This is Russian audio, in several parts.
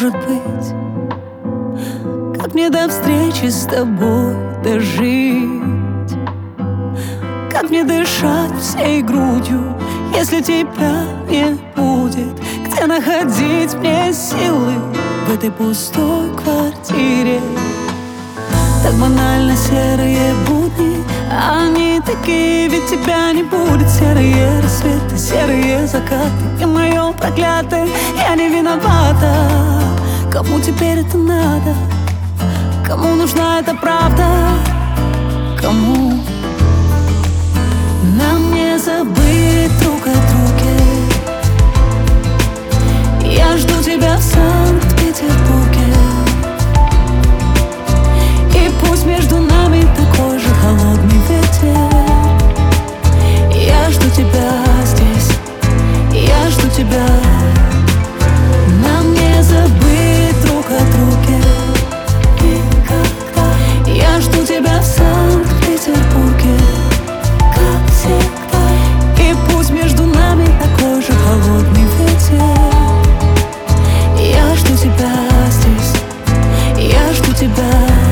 может быть? Как мне до встречи с тобой дожить? Как мне дышать всей грудью, если тебя не будет? Где находить мне силы в этой пустой квартире? Так банально серые будни, они такие, ведь тебя не будет. Серые рассветы, серые закаты, и мое проклятое, я не виновата. Кому теперь это надо? Кому нужна эта правда? Кому? Нам не забыть друг о друге. Я жду тебя в Санкт-Петербурге. И пусть между нами такой же холодный ветер. Я жду тебя здесь, я жду тебя. Нам не забыть друг о друге никогда. Я жду тебя в Санкт-Петербурге, как всегда. И пусть между нами такой же холодный ветер. Я жду тебя здесь, я жду тебя.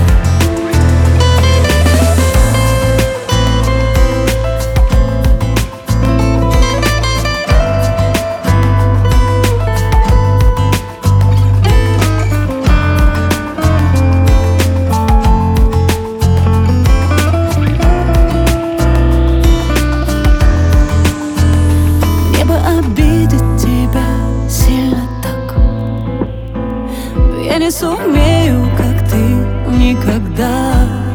Я не сумею, как ты, никогда.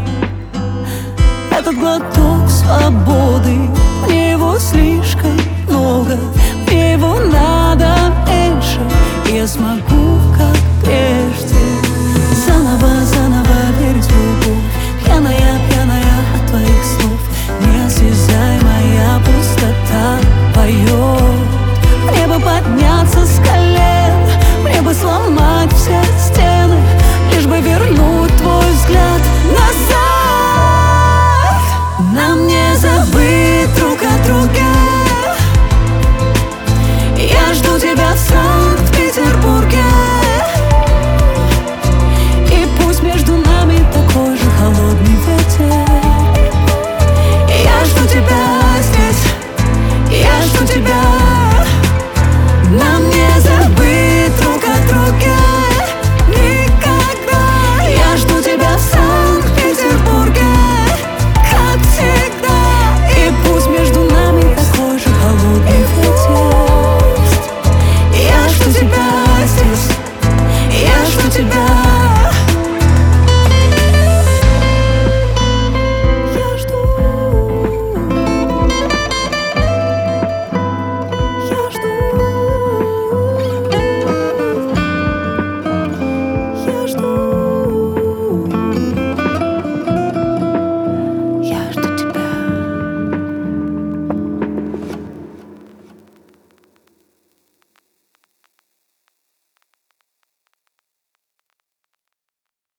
Этот глоток свободы, мне его слишком много, мне его надо меньше. Я смогу